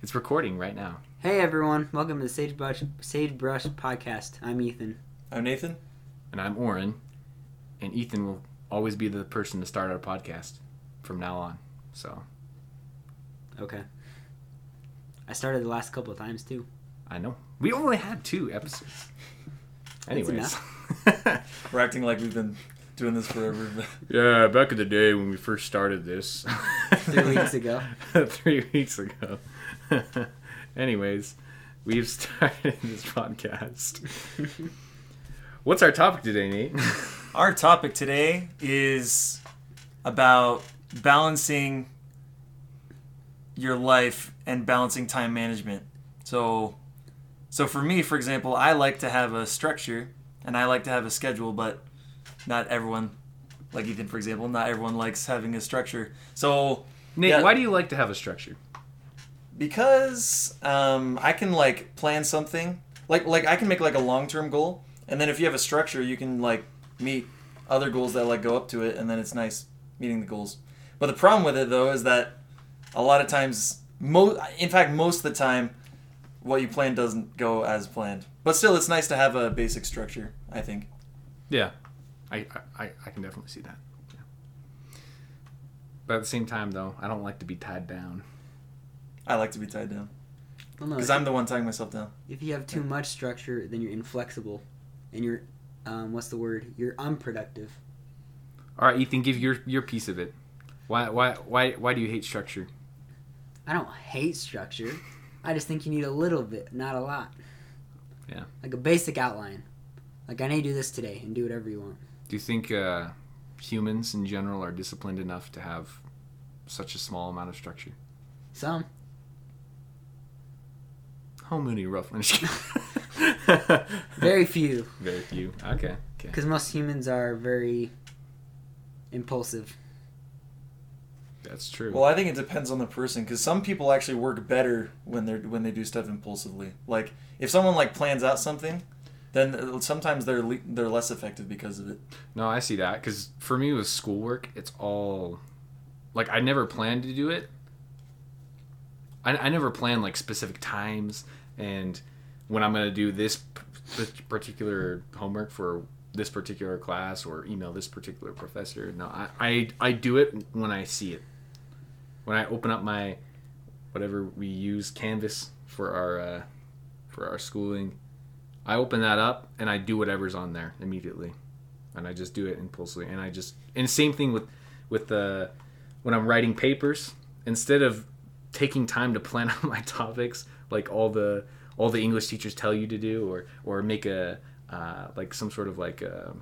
It's recording right now. Hey everyone, welcome to the Sagebrush Podcast. I'm Ethan. I'm Nathan. And I'm Oren. And Ethan will always be the person to start our podcast from now on. So. Okay. I started the last couple of times too. I know. We only had 2 episodes. Anyways. We're acting like we've been doing this forever. Yeah, back in the day when we first started this. 3 weeks ago. 3 weeks ago. Anyways, we've started this podcast. What's our topic today, Nate? Our topic today is about balancing your life and balancing time management. So for me, for example, I like to have a structure and I like to have a schedule, but not everyone, like Ethan, for example, not everyone likes having a structure. So, Nate, why do you like to have a structure? Because I can like plan something, like I can make like a long-term goal, and then if you have a structure, you can like meet other goals that like go up to it, and then it's nice meeting the goals. But the problem with it though is that a lot of times, in fact most of the time, what you plan doesn't go as planned. But still, it's nice to have a basic structure, I think. Yeah, I can definitely see that. Yeah. But at the same time, though, I don't like to be tied down. I like to be tied down. Well, no, because I'm the one tying myself down. If you have too much structure, then you're inflexible, and you're, You're unproductive. All right, Ethan, give your piece of it. Why do you hate structure? I don't hate structure. I just think you need a little bit, not a lot. Yeah. Like a basic outline. Like, I need to do this today and do whatever you want. Do you think humans in general are disciplined enough to have such a small amount of structure? Some. How many roughly? Very few. Very few. Okay. Because most humans are very impulsive. That's true. Well, I think it depends on the person, because some people actually work better when they do stuff impulsively. Like if someone like plans out something, then sometimes they're less effective because of it. No, I see that, because for me with schoolwork, it's all like I never planned to do it. I never plan like specific times and when I'm going to do this particular homework for this particular class or email this particular professor. No, I do it when I see it. When I open up my whatever we use, Canvas for our schooling, I open that up and I do whatever's on there immediately, and I just do it impulsively. And same thing with when I'm writing papers, instead of taking time to plan out my topics like all the English teachers tell you to do, or make a like some sort of like a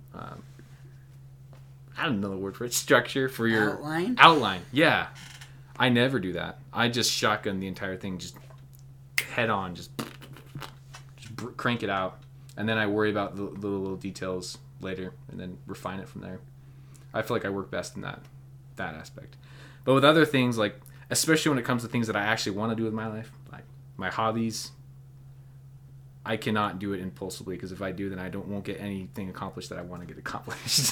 I don't know the word for it, structure for your outline. Yeah, I never do that. I just shotgun the entire thing, just head on, just crank it out, and then I worry about the little details later, and then refine it from there. I feel like I work best in that aspect. But with other things, like especially when it comes to things that I actually want to do with my life, like my hobbies, I cannot do it impulsively, because if I do, then I won't get anything accomplished that I want to get accomplished.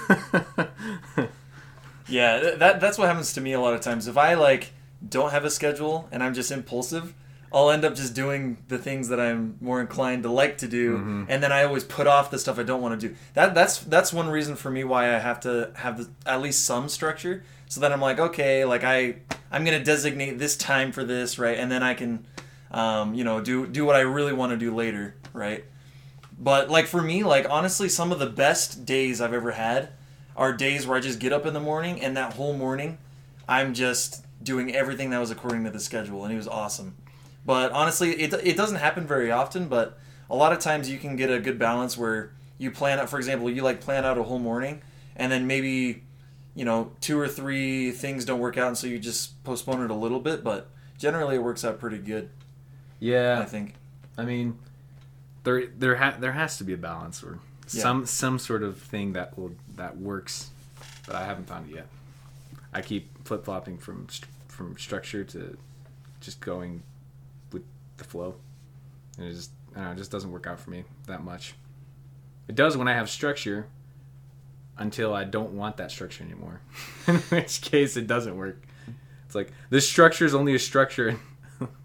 Yeah, that's what happens to me a lot of times. If I like don't have a schedule and I'm just impulsive, I'll end up just doing the things that I'm more inclined to like to do, and then I always put off the stuff I don't want to do. That's one reason for me why I have to have at least some structure, so that I'm like, okay, like I'm gonna designate this time for this, right, and then I can, do what I really want to do later, right. But like for me, like honestly, some of the best days I've ever had are days where I just get up in the morning, and that whole morning I'm just doing everything that was according to the schedule, and it was awesome. But honestly, it doesn't happen very often, but a lot of times you can get a good balance where you plan out, for example, you like plan out a whole morning, and then maybe, 2 or 3 things don't work out, and so you just postpone it a little bit, but generally it works out pretty good. Yeah. I think. I mean, there has to be a balance, or some sort of thing that works, but I haven't found it yet. I keep flip-flopping from structure to just going with the flow, and it just doesn't work out for me that much. It does when I have structure, until I don't want that structure anymore, in which case it doesn't work. It's like, this structure is only a structure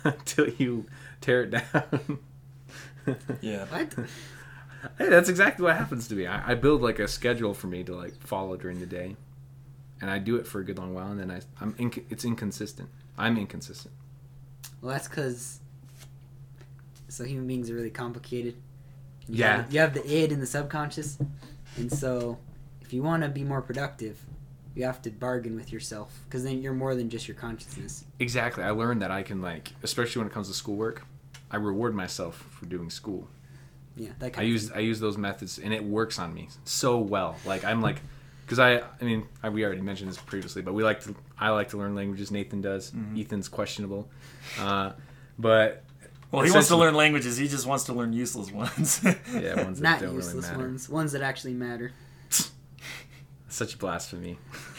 until you tear it down. Yeah. What? Hey, that's exactly what happens to me. I build like a schedule for me to like follow during the day, and I do it for a good long while, and then it's inconsistent. I'm inconsistent. Well, that's because human beings are really complicated. Yeah. You have the id and the subconscious, and so if you want to be more productive, you have to bargain with yourself, because then you're more than just your consciousness. Exactly. I learned that I can like, especially when it comes to schoolwork, I reward myself for doing school. Yeah, that I use those methods, and it works on me so well. Like I'm like, because we already mentioned this previously, but I like to learn languages. Nathan does. Mm-hmm. Ethan's questionable, but Well, he wants to learn languages. He just wants to learn useless ones. Yeah, ones that not don't useless really matter. ones that actually matter. Such blasphemy.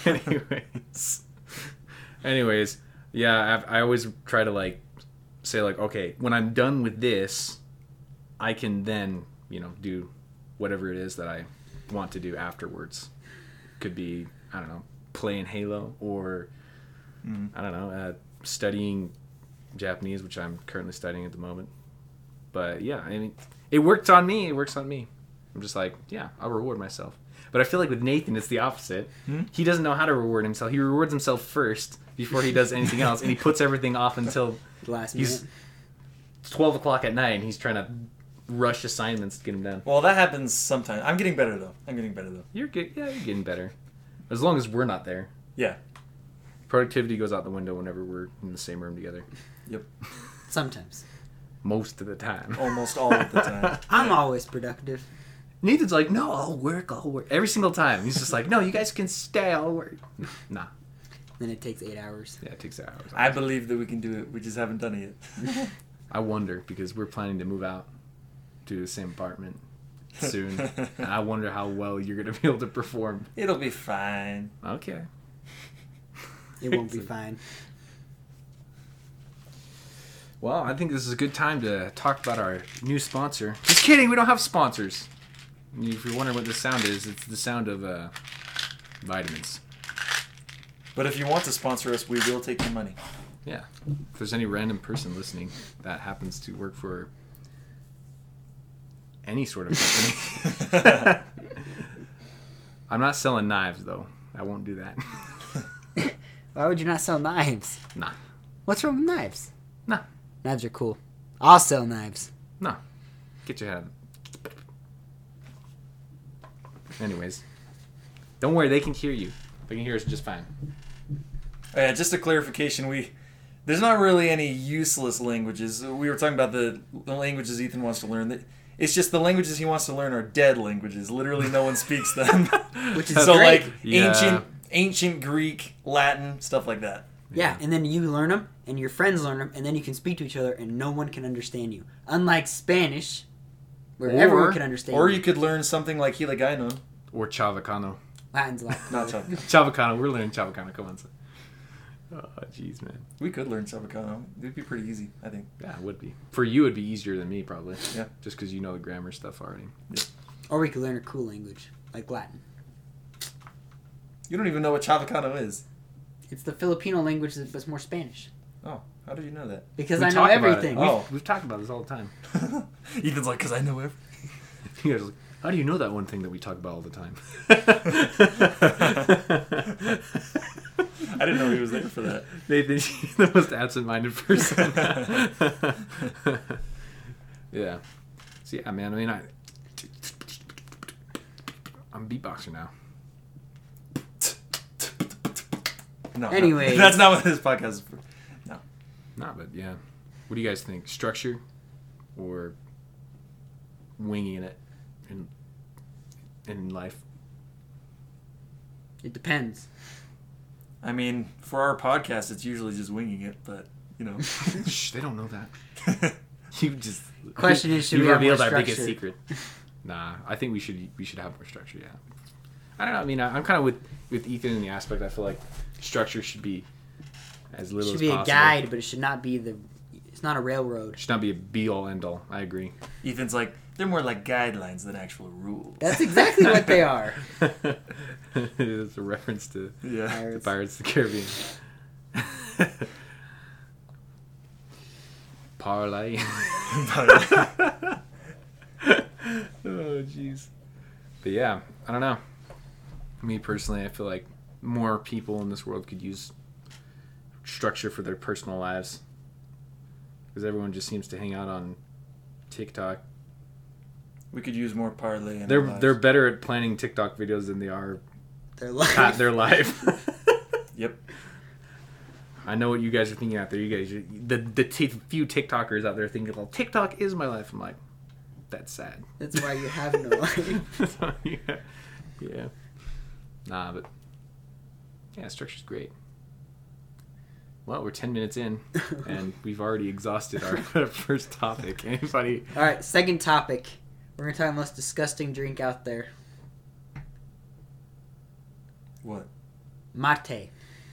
Anyways, yeah, I always try to like say like, okay, when I'm done with this, I can then, do whatever it is that I want to do afterwards. Could be, I don't know, playing Halo, or I don't know, studying Japanese, which I'm currently studying at the moment. But yeah, I mean, it works on me. I'm just like, yeah, I'll reward myself. But I feel like with Nathan, it's the opposite. He doesn't know how to reward himself. He rewards himself first before he does anything else, and he puts everything off until The last he's minute. 12 o'clock at night, and he's trying to rush assignments to get them done. Well, that happens sometimes. I'm getting better though. You're good. Yeah, you're getting better. As long as we're not there. Yeah. Productivity goes out the window whenever we're in the same room together. Yep. Sometimes. Most of the time. Almost all of the time. I'm always productive. Nathan's like, no, I'll work. Every single time. He's just like, no, you guys can stay, I'll work. Nah. Then it takes 8 hours. Yeah, it takes hours. I believe that we can do it. We just haven't done it yet. I wonder, because we're planning to move out to the same apartment soon. And I wonder how well you're going to be able to perform. It'll be fine. Okay. It won't be fine. Well, I think this is a good time to talk about our new sponsor. Just kidding, we don't have sponsors. If you're wondering what the sound is, it's the sound of vitamins. But if you want to sponsor us, we will take your money. Yeah. If there's any random person listening that happens to work for any sort of company. I'm not selling knives, though. I won't do that. Why would you not sell knives? Nah. What's wrong with knives? Nah. Knives are cool. I'll sell knives. No. Get your head out. Anyways. Don't worry, they can hear you. They can hear us just fine. Just a clarification. There's not really any useless languages. We were talking about the languages Ethan wants to learn. It's just the languages he wants to learn are dead languages. Literally, no one speaks them. Which is so great. like Yeah. ancient Greek, Latin, stuff like that. Yeah, and then you learn them, and your friends learn them, and then you can speak to each other, and no one can understand you. Unlike Spanish, where everyone can understand Or you. you could learn something like Hiligaynon. Or Chavacano. Latin's a lot Not cooler. Chavacano. Chavacano. We're learning Chavacano. Come on, son. Oh, jeez, man. We could learn Chavacano. It'd be pretty easy, I think. Yeah, it would be. For you, it'd be easier than me, probably. Yeah. Just because you know the grammar stuff already. Or we could learn a cool language, like Latin. You don't even know what Chavacano is. It's the Filipino language that's more Spanish. Oh, how did you know that? Because We I know talk about it. everything. Oh. We've talked about this all the time. Ethan's like, because I know everything. You guys are like, how do you know that one thing that we talk about all the time? I didn't know he was there for that. Nathan, you're the most absent-minded person. Yeah. So yeah, man. I mean, I'm a beatboxer now. No, Anyways. that's not what this podcast is for. No. Nah, but yeah. What do you guys think? Structure or winging it in life? It depends. I mean, for our podcast, it's usually just winging it, but, you know. Shh, they don't know that. You just Question is, should you we have revealed more our biggest structure? secret. Nah, I think we should have more structure. Yeah. I don't know. I mean, I'm kind of with Ethan in the aspect. I feel like structure should be as It little should as be possible. a guide, but it should not be it's not a railroad. It should not be a be all end all. I agree. Ethan's like, they're more like guidelines than actual rules. That's exactly what they are. It's a reference to Yeah. the Pirates of the Caribbean. parlay. Oh, jeez. But yeah, I don't know. Me personally, I feel like more people in this world could use structure for their personal lives. Because everyone just seems to hang out on TikTok. We could use more parlay. In They're better at planning TikTok videos than they are Their life. at their life. Yep. I know what you guys are thinking out there. You guys, few TikTokers out there thinking, well, TikTok is my life. I'm like, that's sad. That's why you have no life. Yeah. Nah, but yeah, structure's great. Well, we're 10 minutes in, and we've already exhausted our first topic. Anybody? All right, second topic. We're gonna talk about the most disgusting drink out there. What? Mate.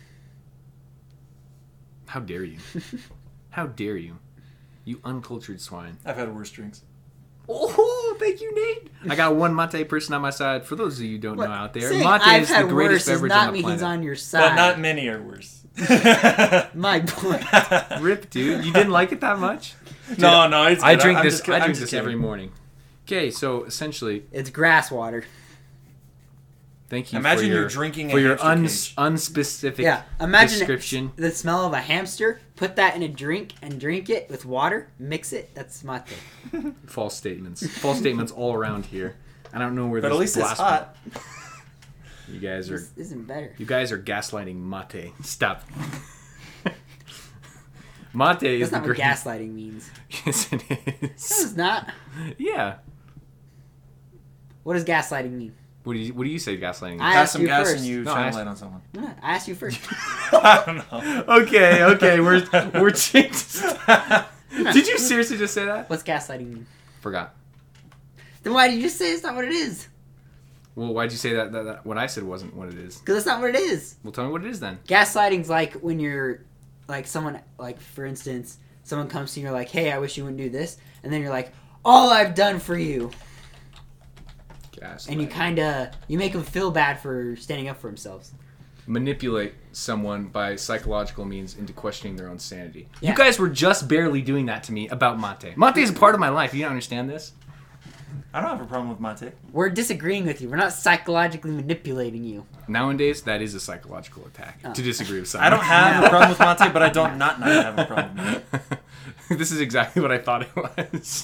How dare you? How dare you? You uncultured swine. I've had worse drinks. Oh, thank you, Nate. I got one mate person on my side. For those of you who don't know out there, Saying mate I've is had the greatest worse beverage does not on the mean planet. he's on your side. But not many are worse. My point. Rip, dude. You didn't like it that much? No, it's good. I drink I'm this. just I kidding. drink this every morning. Okay, so essentially, It's grass water. thank you. Imagine for your, you're drinking a for your hamster cage. unspecific Yeah, imagine description. the smell of a hamster. Put that in a drink and drink it with water. Mix it. That's mate. False statements. False statements all around here. I don't know where But this at least it's blasphemy- hot. You guys are This isn't better. gaslighting mate. Stop. Mate is That's the not what greatest. gaslighting means. Yes, it No, is. it's not. Yeah. What does gaslighting mean? What do you say gaslighting is? I Pass asked some you gas first. and you No, shine I a light on someone. No, I asked you first. I don't know. Okay, we're changing. Did you seriously just say that? What's gaslighting mean? Forgot. Then why did you just say it's not what it is? Well, why'd you say that what I said wasn't what it is? Because that's not what it is. Well, tell me what it is then. Gaslighting's like when you're, like someone, like for instance, someone comes to you and you're like, hey, I wish you wouldn't do this. And then you're like, all I've done for you. And you make them feel bad for standing up for themselves. Manipulate someone by psychological means into questioning their own sanity. Yeah. You guys were just barely doing that to me about mate. Mate is a part of my life. You don't understand this? I don't have a problem with mate. We're disagreeing with you. We're not psychologically manipulating you. Nowadays, that is a psychological attack Oh. to disagree with I someone. don't have a problem with mate, but I don't not have a problem with it. This is exactly what I thought it was.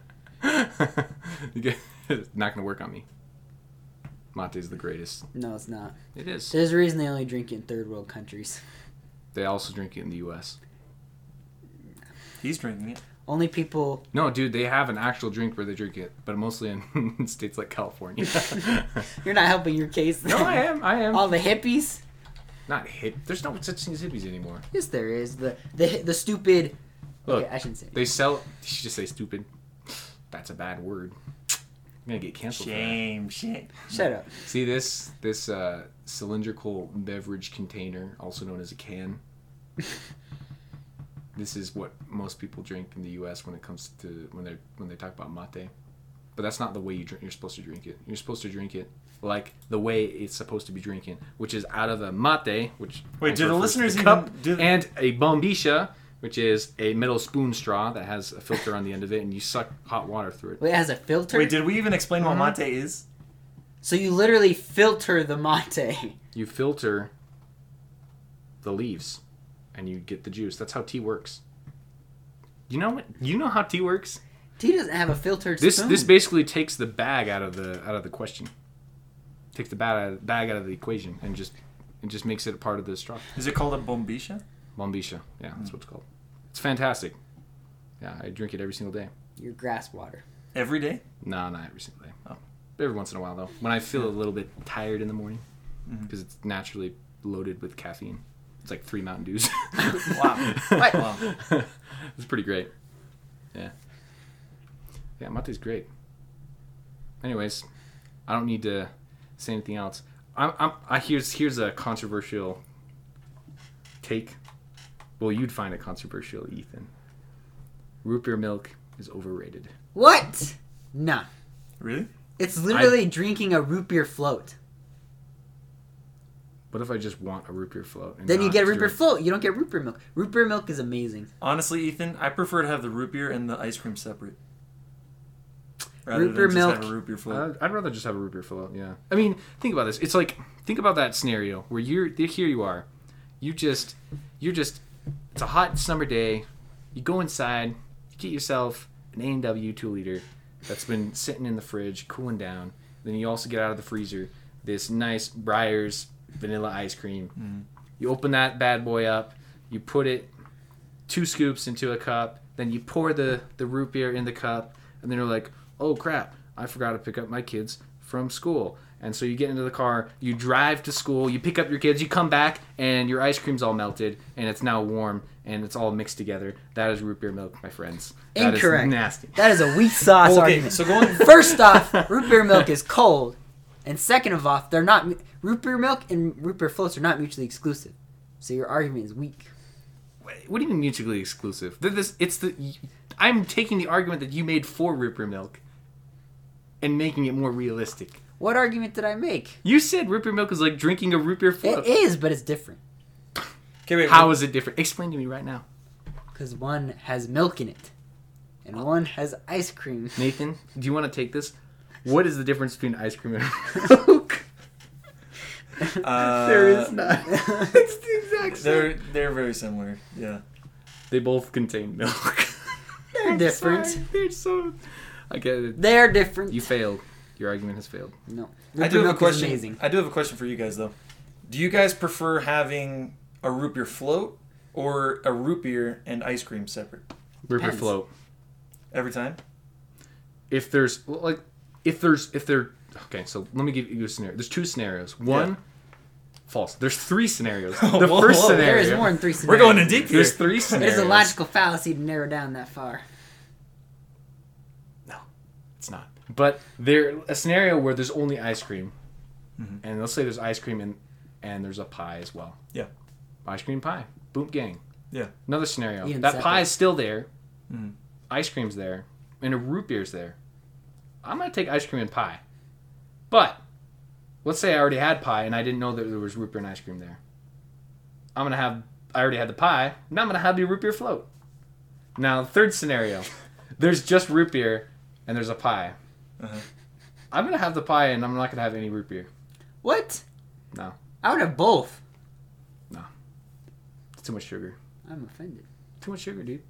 It's not going to work on me. Mate is the greatest. No, it's not. It is. There's a reason they only drink it in third world countries. They also drink it in the U.S. He's drinking it. Only people... No, dude, they have an actual drink where they drink it, but mostly in states like California. You're not helping your case. No, I am. All the hippies? Not hip. There's no such thing as hippies anymore. Yes, there is. The stupid... Look, okay, I shouldn't say it. they sell... Did you just say stupid? That's a bad word. I'm going to get canceled Shame. Shut up. for that. See this cylindrical beverage container, also known as a can? This is what most people drink in the U.S. when it comes to when they talk about mate. But that's not the way you're supposed to drink it. You're supposed to drink it like the way it's supposed to be drinking, which is out of a mate, which Wait, do the refers to listeners the cup, even- do- and a bombisha, which is a metal spoon straw that has a filter on the end of it, and you suck hot water through it. Wait, it has a filter? Wait, did we even explain what mate is? So you literally filter the mate. You filter the leaves, and you get the juice. That's how tea works. You know what? You know how tea works. Tea doesn't have a filtered This spoon. this basically takes the bag out of the question. Takes the bag out of the equation and just makes it a part of the straw. Is it called a bombisha? Bombisha, yeah, that's what it's called. It's fantastic. Yeah, I drink it every single day. Your grass water. Every day? No, not every single day. Oh. Every once in a while though, when I feel a little bit tired in the morning, because it's naturally loaded with caffeine. It's like 3 Mountain Dews. Wow. Wow. It's pretty great. Yeah. Yeah, mate's great. Anyways, I don't need to say anything else. Here's a controversial take. Well, you'd find it controversial, Ethan. Root beer milk is overrated. What? Nah. Really? It's literally drinking a root beer float. What if I just want a root beer float? And Then you not get root beer drink- float. You don't get root beer milk. Root beer milk is amazing. Honestly, Ethan, I prefer to have the root beer and the ice cream separate. Rather Root beer than milk. just have a root beer float. I'd rather just have a root beer float. Yeah. I mean, think about this. It's like think about that scenario where here you are, you're just. It's a hot summer day. You go inside, you get yourself an A&W 2-liter that's been sitting in the fridge, cooling down. Then you also get out of the freezer this nice Breyers vanilla ice cream. Mm. You open that bad boy up. You put it 2 scoops into a cup. Then you pour the root beer in the cup. And then you're like, oh crap, I forgot to pick up my kids from school. And so you get into the car, you drive to school, you pick up your kids, you come back, and your ice cream's all melted, and it's now warm, and it's all mixed together. That is root beer milk, my friends. That Incorrect. is nasty. That is a weak sauce Well, okay, argument. so going First off, root beer milk is cold, and second of all, they're not. Root beer milk and root beer floats are not mutually exclusive. So your argument is weak. What do you mean mutually exclusive? I'm taking the argument that you made for root beer milk and making it more realistic. What argument did I make? You said root beer milk is like drinking a root beer float. It is, but it's different. Okay, wait, How is it different? Explain to me right now. Because one has milk in it, and one has ice cream. Nathan, do you want to take this? What is the difference between ice cream and milk? There is not. It's the exact same. They're very similar. Yeah. They both contain milk. They're different. Sorry. They're so. I get it. They're different. You failed. Your argument has failed. No. I Root do beer have a milk is question. amazing. I do have a question for you guys though. Do you guys prefer having a root beer float or a root beer and ice cream separate Root beer Depends. float. every time? If there. Okay, so let me give you a scenario. There's 2 scenarios. One, false. There's 3 scenarios. The Whoa, first whoa. scenario. There is more than 3 scenarios. We're going in deep here. There's 3 It scenarios. is a logical fallacy to narrow down that far. No, it's not. But a scenario where there's only ice cream, and let's say there's ice cream and there's a pie as well. Yeah. Ice cream pie. Boom gang. Yeah. Another scenario. Even That separate. pie is still there. Mhm. Ice cream's there. And a root beer's there. I'm going to take ice cream and pie. But, let's say I already had pie and I didn't know that there was root beer and ice cream there. I already had the pie. Now I'm going to have the root beer float. Now, third scenario. There's just root beer and there's a pie. Uh-huh. I'm going to have the pie and I'm not going to have any root beer. What? No. I would have both. It's too much sugar. I'm offended. Too much sugar, dude.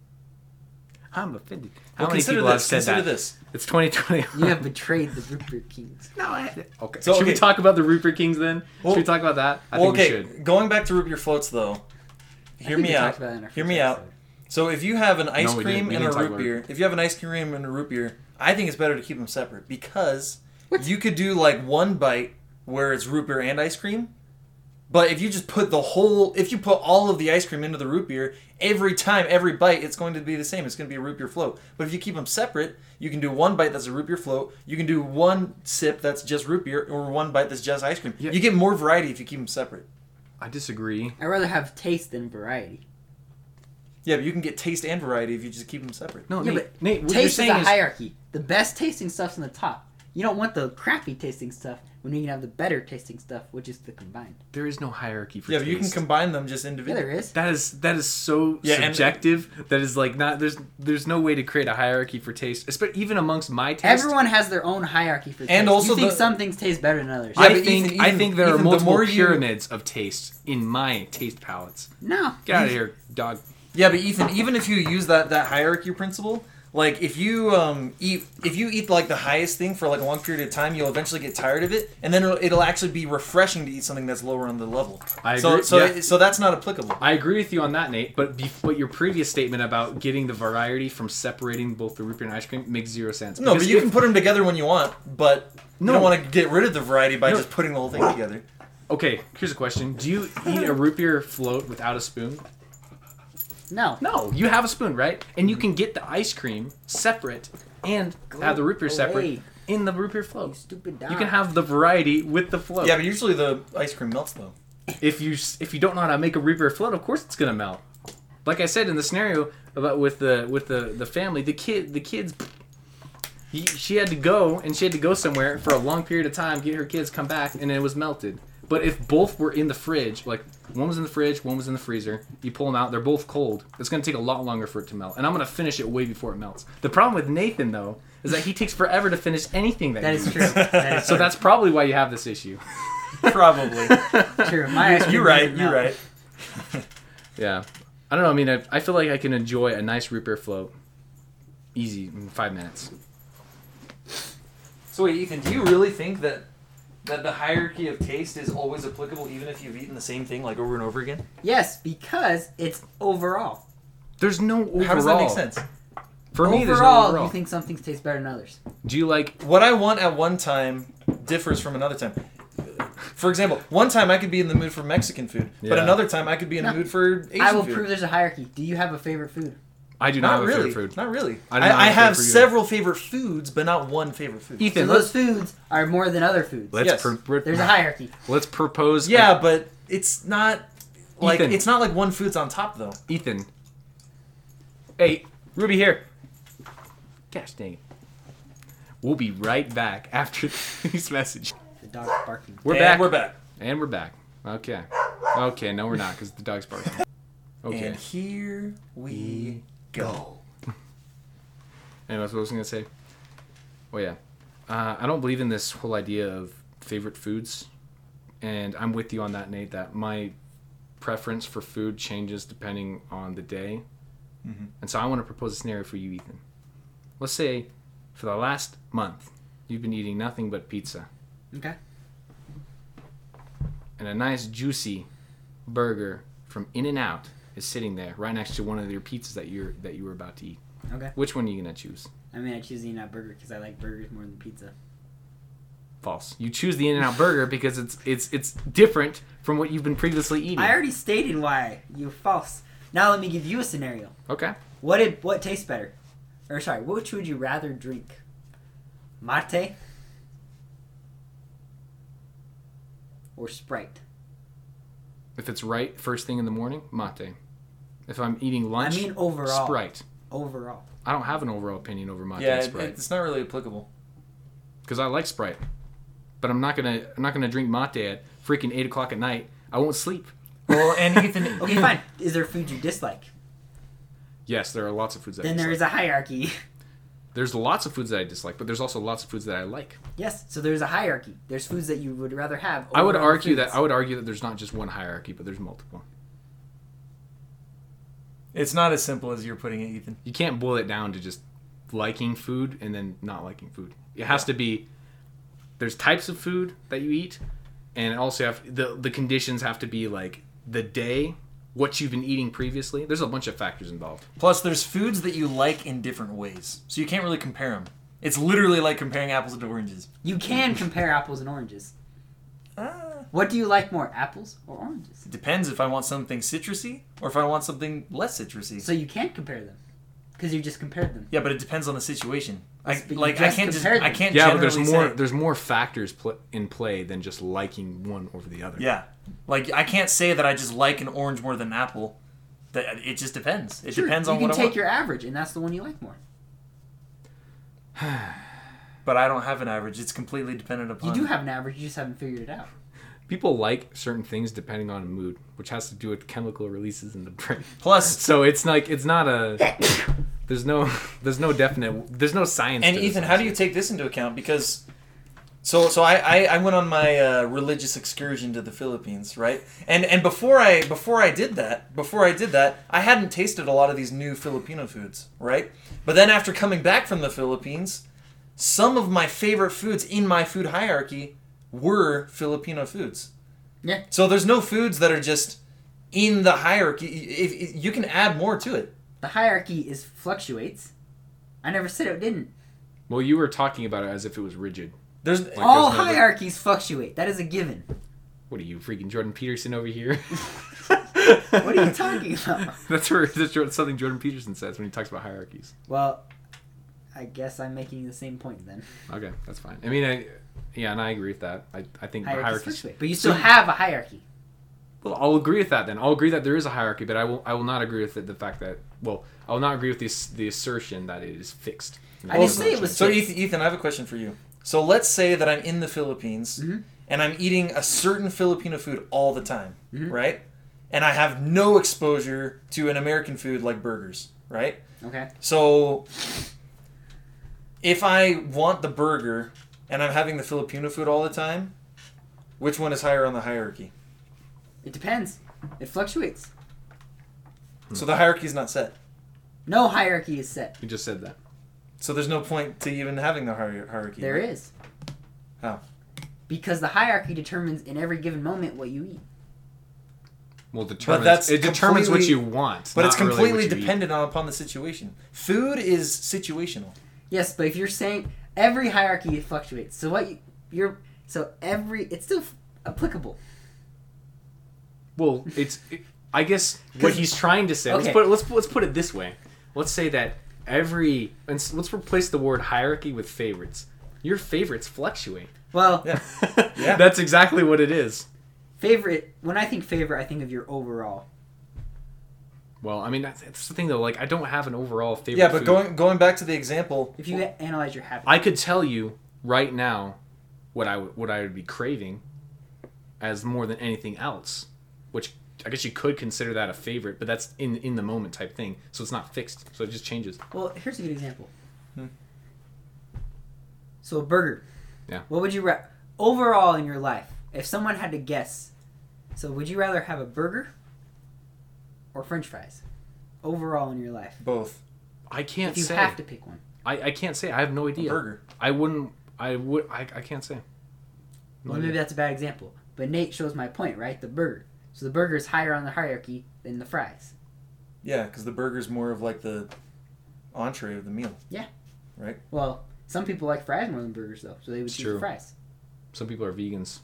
I'm offended. How Well, many consider people have this. said Consider that? this. It's 2020. You have betrayed the root beer kings. No, I had it. Okay. So, Should we okay. talk about the root beer kings then? Well- Should we talk about that? I Well, think okay. we should. Going back to root beer floats though. Hear me out. Hear me out. So if you have an ice we cream didn't. We and a didn't talk root about beer, if you have an ice cream and a root beer, I think it's better to keep them separate because What? you could do like one bite where it's root beer and ice cream. But if you just put all of the ice cream into the root beer, every time, every bite, it's going to be the same. It's going to be a root beer float. But if you keep them separate, you can do one bite that's a root beer float. You can do one sip that's just root beer, or one bite that's just ice cream. Yeah. You get more variety if you keep them separate. I disagree. I'd rather have taste than variety. Yeah, but you can get taste and variety if you just keep them separate. No, Yeah, Nate, but what you're taste is saying a is hierarchy. The best tasting stuff's on the top. You don't want the crappy tasting stuff when you can have the better tasting stuff, which is the combined. there is no hierarchy for Yeah, taste. but you can combine them just Yeah, individually. there is. That is so Yeah, and- subjective. That is like not there's no way to create a hierarchy for taste, especially even amongst my taste. Everyone has their own hierarchy for taste. And also you think the- some things taste better than others. Yeah, I but think Ethan, there are the multiple more you- pyramids of taste in my taste palettes. No. Get out of here, dog. Yeah, but Ethan, even if you use that hierarchy principle, like if you eat like the highest thing for like a long period of time, you'll eventually get tired of it, and then it'll actually be refreshing to eat something that's lower on the level. I So agree, so yeah. so that's not applicable. I agree with you on that, Nate. But your previous statement about getting the variety from separating both the root beer and ice cream makes 0 sense. No, but Because you if- can put them together when you want, but you No. don't want to get rid of the variety by No. just putting the whole thing together. Okay, here's a question: do you eat a root beer float without a spoon? No. No, you have a spoon, right? And you can get the ice cream separate and have the root beer separate away. in the root beer You float. stupid dog. You can have the variety with the float. Yeah, but usually the ice cream melts though. If you don't know how to make a root beer float, of course it's gonna melt. Like I said in the scenario about with the family, the kids. She had to go somewhere for a long period of time, get her kids, come back, and it was melted. But if both were in the fridge, like one was in the fridge, one was in the freezer, you pull them out, they're both cold. It's going to take a lot longer for it to melt. And I'm going to finish it way before it melts. The problem with Nathan, though, is that he takes forever to finish anything that That he is eats. true. That is So that's probably why you have this issue. Probably. true. My ice cream You're right. doesn't You're melt. right. Yeah. I don't know. I mean, I feel like I can enjoy a nice root beer float easy in 5 minutes. So wait, Ethan, do you really think that the hierarchy of taste is always applicable, even if you've eaten the same thing like over and over again? Yes, because it's overall. There's no overall. How does that make sense? For me, there's no Overall, overall. you think some things taste better than others. Do you like... What I want at one time differs from another time. For example, one time I could be in the mood for Mexican food, but Yeah. another time I could be in the mood for Asian I will food. prove there's a hierarchy. Do you have a favorite food? I do not, Not have a really. favorite food. Not really. I do not I have a have favorite food. several favorite foods, but not one favorite food. Ethan, So those foods are more than other foods. let's Yes. There's a hierarchy. let's propose. Yeah, but it's not like Ethan. it's not like one food's on top though. Ethan. Hey, Ruby here. Gosh dang it. We'll be right back after this message. The dog's barking. We're And back. We're back. And we're back. Okay. Okay, no we're not because the dog's barking. Okay. And here we go. Anyways, what was I going to say? Oh, yeah. I don't believe in this whole idea of favorite foods. And I'm with you on that, Nate, that my preference for food changes depending on the day. Mm-hmm. And so I want to propose a scenario for you, Ethan. Let's say for the last month, you've been eating nothing but pizza. Okay. And a nice, juicy burger from In-N-Out is sitting there right next to one of your pizzas that you were about to eat. Okay. Which one are you going to choose? I mean, I choose the In-N-Out burger because I like burgers more than pizza. False. You choose the In-N-Out burger because it's different from what you've been previously eating. I already stated why. You false. Now let me give you a scenario. Okay. What tastes better? Or sorry, which would you rather drink? Mate or Sprite? If it's right first thing in the morning, mate. If I'm eating lunch, I mean overall. Sprite. Overall. I don't have an overall opinion over mate Yeah, and Sprite it's not really applicable. because I like Sprite, but I'm not gonna drink mate at freaking 8 o'clock at night. I won't sleep. Well, and Ethan, Okay, fine. Is there food you dislike? Yes, there are lots of foods that Then I there dislike. is a hierarchy. There's lots of foods that I dislike, but there's also lots of foods that I like. Yes, so there's a hierarchy. There's foods that you would rather have. I would over other argue foods. that there's not just one hierarchy, but there's multiple. it's not as simple as you're putting it, Ethan. You can't boil it down to just liking food and then not liking food. It has to be there's types of food that you eat, and also the conditions have to be like the day, what you've been eating previously. There's a bunch of factors involved. Plus, there's foods that you like in different ways, so you can't really compare them. It's literally like comparing apples to oranges. You can compare apples and oranges. Ah. What do you like more, apples or oranges? It depends if I want something citrusy or if I want something less citrusy. So you can't compare them because you just compared them. Yeah, but it depends on the situation. Yes, but you I just can't just compared I them. can't Yeah, but generally say. there's more factors in play than just liking one over the other. Yeah, like I can't say that I just like an orange more than an apple. That it just depends. It depends on you what can I take want. your average, and that's the one you like more. But I don't have an average. It's completely dependent upon. You do have an average, you just haven't figured it out. People like certain things depending on mood, which has to do with chemical releases in the brain. Plus, So it's like it's not a there's no definite there's no science. and to this, Ethan, how do you take this into account? Because so I went on my religious excursion to the Philippines, right? And before I did that, I hadn't tasted a lot of these new Filipino foods, right? But then after coming back from the Philippines, some of my favorite foods in my food hierarchy were Filipino foods. Yeah. So there's no foods that are just in the hierarchy. If you can add more to it. The hierarchy fluctuates. I never said it didn't. Well, you were talking about it as if it was rigid. There's Like All there's never- hierarchies fluctuate. That is a given. What are you, freaking Jordan Peterson over here? What are you talking about? That's something Jordan Peterson says when he talks about hierarchies. Well, I guess I'm making the same point then. Okay, that's fine. I mean, and I agree with that. I think Hierarchies hierarchies. fluctuate. But you still have a hierarchy. Well, I'll agree with that then. I'll agree that there is a hierarchy, but I will not agree with the fact that. Well, I will not agree with the assertion that it is fixed. I didn't say it was So fixed. Ethan, I have a question for you. So let's say that I'm in the Philippines, Mm-hmm. and I'm eating a certain Filipino food all the time, right? And I have no exposure to an American food like burgers, right? Okay. So if I want the burger and I'm having the Filipino food all the time, which one is higher on the hierarchy? It depends. It fluctuates. So the hierarchy is not set. No hierarchy is set. You just said that. So there's no point to even having the hierarchy. There right? is. How? Because the hierarchy determines in every given moment what you eat. Well, it that's determines what completely- you want. But it's not really completely what you eat. dependent upon the situation. Food is situational. Yes, but if you're saying every hierarchy fluctuates, so what it's still applicable. Well, I guess what he's trying to say. Okay. Let's put it this way. Let's say that let's replace the word hierarchy with favorites. Your favorites fluctuate. Well, Yeah. Yeah. That's exactly what it is. favorite. When I think favorite, I think of your overall. Well, I mean that's the thing though. Like I don't have an overall favorite. Yeah, but food. going back to the example, If you analyze your habits, I could tell you right now what I would be craving as more than anything else, which I guess you could consider that a favorite, but that's in the moment type thing. So it's not fixed. So it just changes. well, here's a good example. So a burger. Yeah. What would you overall in your life? If someone had to guess, so would you rather have a burger or French fries? Overall in your life, both. I can't if you say. have to pick one. I can't say. I have no idea. Burger. I wouldn't. I would. I can't say. No Well, maybe idea. that's a bad example. But Nate shows my point, right? The burger. So the burger is higher on the hierarchy than the fries. Yeah, because the burger's more of like the entree of the meal. Yeah. Right? Well, some people like fries more than burgers, though, so they would It's choose true. the fries. Some people are vegans.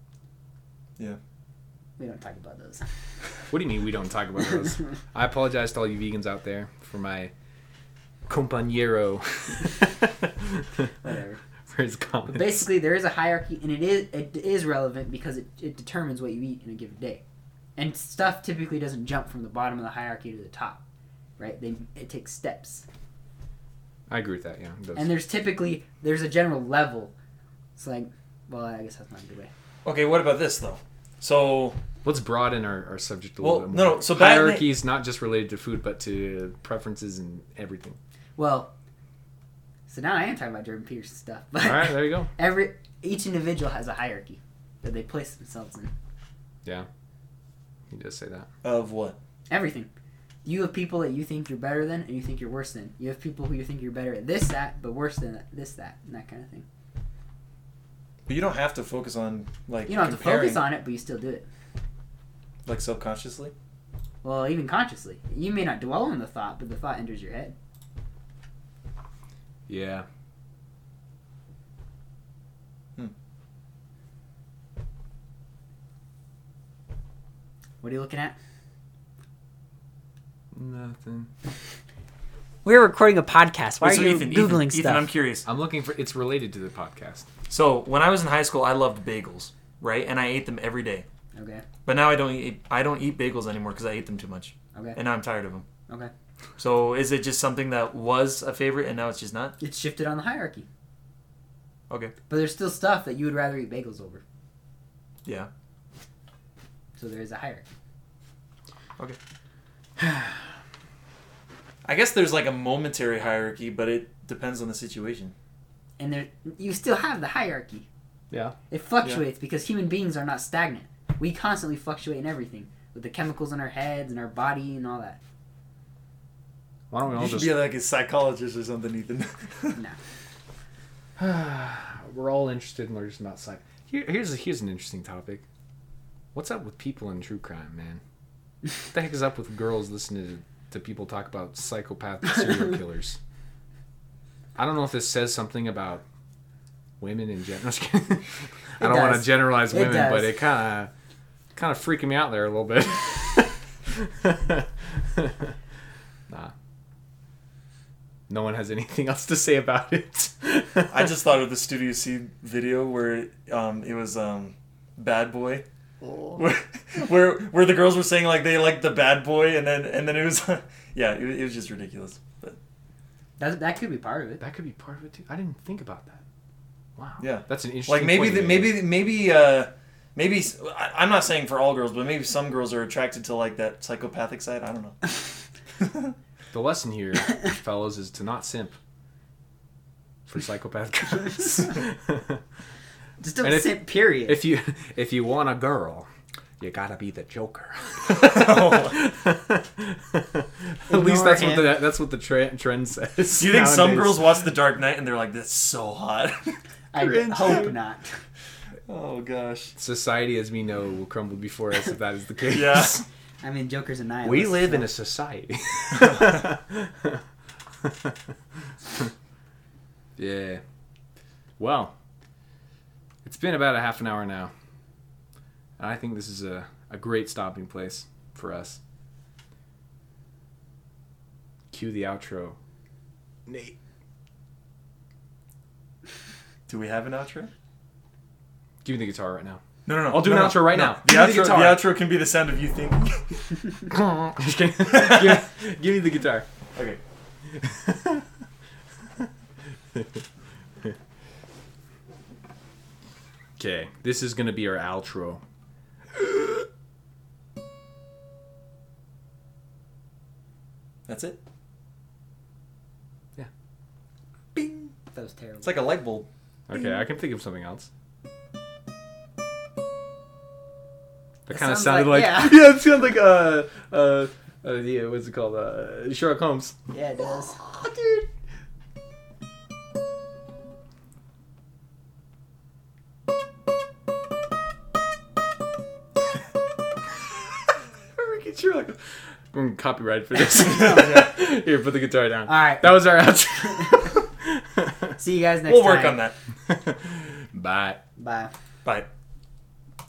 We don't talk about those. What do you mean we don't talk about those? I apologize to all you vegans out there for my compañero. Whatever. For his comments. But basically, there is a hierarchy, and it is relevant because it determines what you eat in a given day. And stuff typically doesn't jump from the bottom of the hierarchy to the top, right? It takes steps. I agree with that. Yeah. It does. And there's a general level. It's like, well, I guess that's not a good way. Okay, what about this though? So Let's broaden our subject a little bit more. no, so bad hierarchy is not just related to food, but to preferences and everything. Well, so now I am talking about Jordan Peterson stuff. But All right, there you go. Each individual has a hierarchy that they place themselves in. Yeah, he does say that. of what? Everything. You have people that you think you're better than and you think you're worse than. You have people who you think you're better at this, that, but worse than this, that, and that kind of thing. But you don't have to focus on like You don't have to comparing, focus on it, but you still do it. like subconsciously. Well, even consciously. You may not dwell on the thought, but the thought enters your head. Yeah. What are you looking at? Nothing. We're recording a podcast. Why So are you Ethan, Googling Ethan, stuff? I'm curious. I'm looking for. It's related to the podcast. So when I was in high school, I loved bagels, right? And I ate them every day. Okay. But now I don't eat bagels anymore because I ate them too much, Okay. and now I'm tired of them. Okay. So is it just something that was a favorite and now it's just not? It's shifted on the hierarchy. Okay. But there's still stuff that you would rather eat bagels over. Yeah. So there is a hierarchy. Okay. I guess there's like a momentary hierarchy, but it depends on the situation. And you still have the hierarchy. Yeah. It fluctuates because human beings are not stagnant. We constantly fluctuate in everything. With the chemicals in our heads and our body and all that. Why don't we all You should just? be like a psychologist or something, Ethan. No. We're all interested in learning about psych. Here's an interesting topic. What's up with people in true crime, man? What the heck is up with girls listening to people talk about psychopath serial killers? I don't know if this says something about women in general. I don't want to does. generalize It women, does. but it kind of freaking me out there a little bit. Nah. No one has anything else to say about it. I just thought of the Studio C video where it was Bad Boy. Where the girls were saying like they liked the bad boy and then it was yeah, it was just ridiculous. But That could be part of it. That could be part of it too. I didn't think about that. Wow. Yeah. That's an interesting. Like maybe point maybe I'm not saying for all girls, but maybe some girls are attracted to like that psychopathic side. I don't know. The lesson here, fellas, is to not simp for psychopath girls. Just don't simp, period. If you want a girl, you gotta be the Joker. At least that's what the trend says. Do you think some nowadays. girls watch The Dark Knight and they're like, "That's so hot"? I hope not. Oh gosh. Society as we know will crumble before us if that is the case. Yeah. I mean, Joker's a nihilist. We live in a society. Yeah. Well, it's been about a half an hour now. And I think this is a great stopping place for us. Cue the outro. Nate. Do we have an outro? Give me the guitar right now. No. I'll do an outro right now. The Give me the outro, guitar. the outro can be the sound of you thinking. Just kidding. Give me the guitar. Okay. Okay, this is gonna be our outro. That's it. Yeah. Bing. That was terrible. It's like a light bulb. Okay, I can think of something else. That That kind of sounds sounded like- like yeah. it sounded like yeah, what's it called? Sherlock Holmes. Yeah, it does. Oh, dude. Freaking Sherlock. I'm gonna copyright for this. Here, put the guitar down. All right. That was our outro. See you guys next We'll time. work on that. Bye. Bye. Bye.